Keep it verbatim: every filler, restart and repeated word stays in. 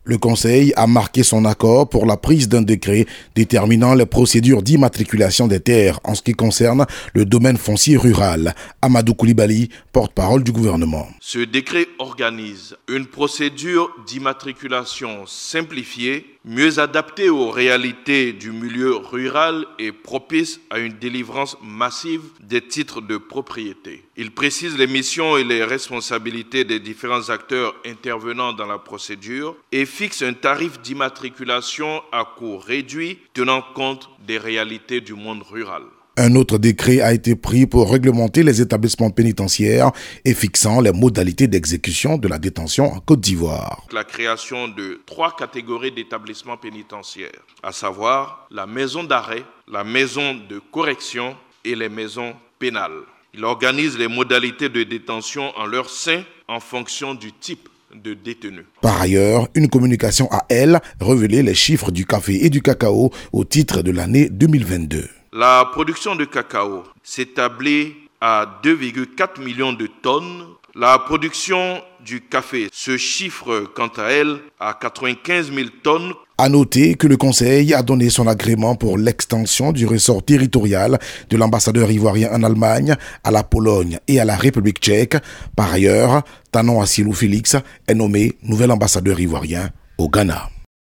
Le Conseil a marqué son accord pour la prise d'un décret déterminant les procédures d'immatriculation des terres en ce qui concerne le domaine foncier rural. Amadou Koulibaly, porte-parole du gouvernement. Ce décret organise une procédure d'immatriculation simplifiée, mieux adaptée aux réalités du milieu rural et propice à une délivrance massive des titres de propriété. Il précise les missions et les responsabilités des différents acteurs intervenant dans la procédure et fixe un tarif d'immatriculation à coût réduit tenant compte des réalités du monde rural. Un autre décret a été pris pour réglementer les établissements pénitentiaires et fixant les modalités d'exécution de la détention en Côte d'Ivoire. La création de trois catégories d'établissements pénitentiaires, à savoir la maison d'arrêt, la maison de correction et les maisons pénales. Il organise les modalités de détention en leur sein en fonction du type de détenus. Par ailleurs, une communication a, elle, révélé les chiffres du café et du cacao au titre de l'année deux mille vingt-deux. La production de cacao s'établit à deux virgule quatre millions de tonnes. La production du café se chiffre quant à elle à quatre-vingt-quinze mille tonnes. À noter que le Conseil a donné son agrément pour l'extension du ressort territorial de l'ambassadeur ivoirien en Allemagne à la Pologne et à la République tchèque. Par ailleurs, Tanon Assilou Félix est nommé nouvel ambassadeur ivoirien au Ghana.